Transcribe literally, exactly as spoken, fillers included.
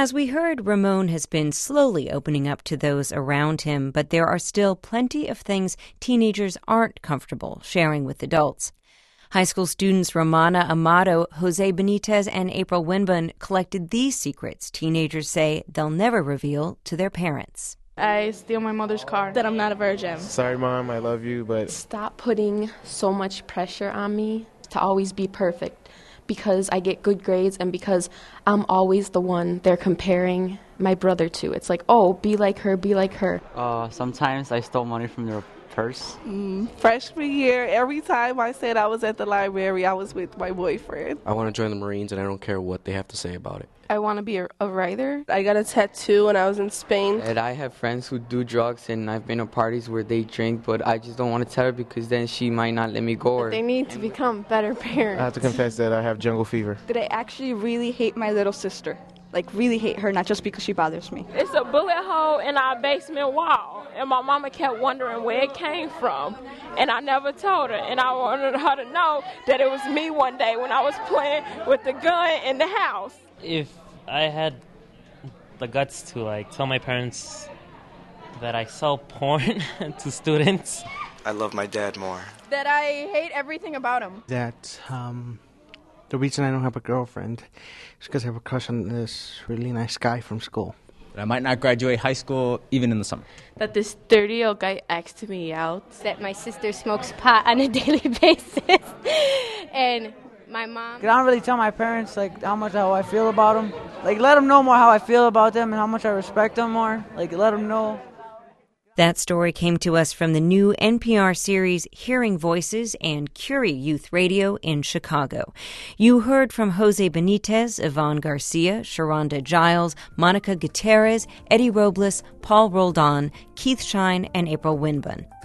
As we heard, Ramon has been slowly opening up to those around him, but there are still plenty of things teenagers aren't comfortable sharing with adults. High school students Romana Amato, Jose Benitez, and April Winbun collected these secrets teenagers say they'll never reveal to their parents. I steal my mother's car, that I'm not a virgin. Sorry, Mom, I love you, but... Stop putting so much pressure on me to always be perfect, because I get good grades and because I'm always the one they're comparing my brother to. It's like, oh, be like her, be like her. Uh, sometimes I stole money from their purse. Mm, freshman year, every time I said I was at the library, I was with my boyfriend. I want to join the Marines, and I don't care what they have to say about it. I want to be a, a writer. I got a tattoo when I was in Spain. And I have friends who do drugs, and I've been to parties where they drink, but I just don't want to tell her because then she might not let me go. Or... They need to become better parents. I have to confess that I have jungle fever. That I actually really hate my little sister. Like, really hate her, not just because she bothers me. It's a bullet hole in our basement wall, and my mama kept wondering where it came from, and I never told her, and I wanted her to know that it was me one day when I was playing with the gun in the house. If I had the guts to, like, tell my parents that I sell porn to students. I love my dad more. That I hate everything about him. That, um... the reason I don't have a girlfriend is because I have a crush on this really nice guy from school. I might not graduate high school even in the summer. That this thirty-year-old guy asked me out. That my sister smokes pot on a daily basis. And my mom... I don't really tell my parents like how much how I feel about them. Like, let them know more how I feel about them and how much I respect them more. Like, let them know. That story came to us from the new N P R series Hearing Voices and Curie Youth Radio in Chicago. You heard from Jose Benitez, Yvonne Garcia, Sharonda Giles, Monica Gutierrez, Eddie Robles, Paul Roldan, Keith Shine, and April Winbun.